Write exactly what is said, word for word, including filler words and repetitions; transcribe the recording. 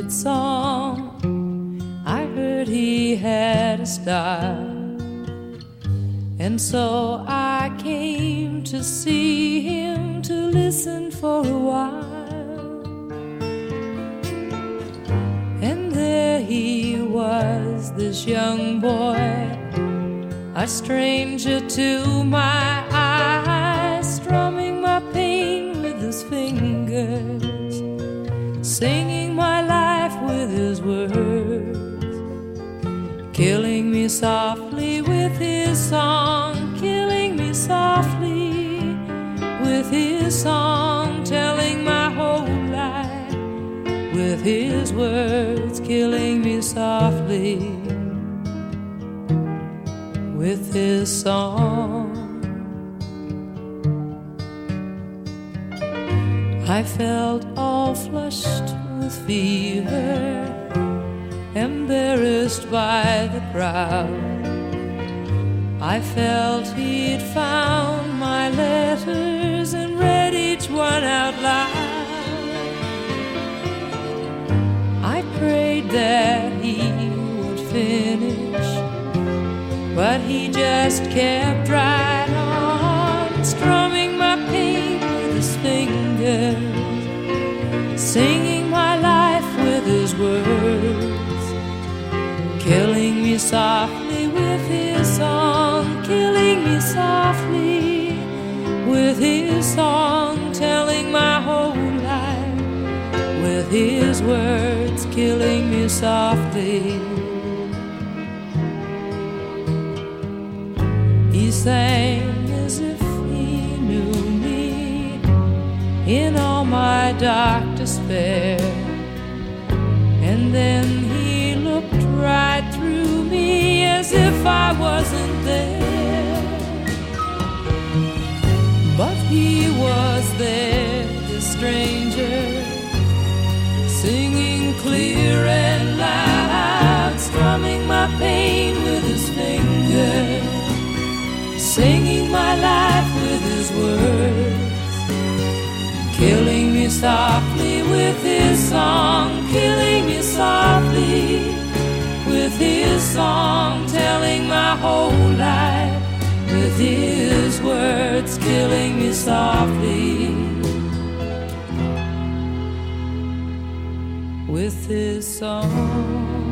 sweet song. I heard he had a style, and so I came to see him, to listen for a while. And there he was, this young boy, a stranger to my eyes, strumming my pain with his fingers, singing my life with his words, killing me softly with his song, killing me softly with his song, telling my whole life with his words, killing me softly with his song. I felt all flushed with fever, embarrassed by the crowd. I felt he'd found my letters and read each one out loud. I prayed that he would finish, but he just kept right on, strumming my pain with his fingers, singing my life with his words, killing me softly with his song, killing me softly with his song, telling my whole life with his words, killing me softly. He sang as if he knew me in all my dark despair, and then he looked right through me as if I wasn't there. But he was there, this stranger, singing clear and loud, strumming my pain with his fingers, singing my life with his words, killing me softly with his song, killing me softly with his song, telling my whole life with his words, killing me softly with his song.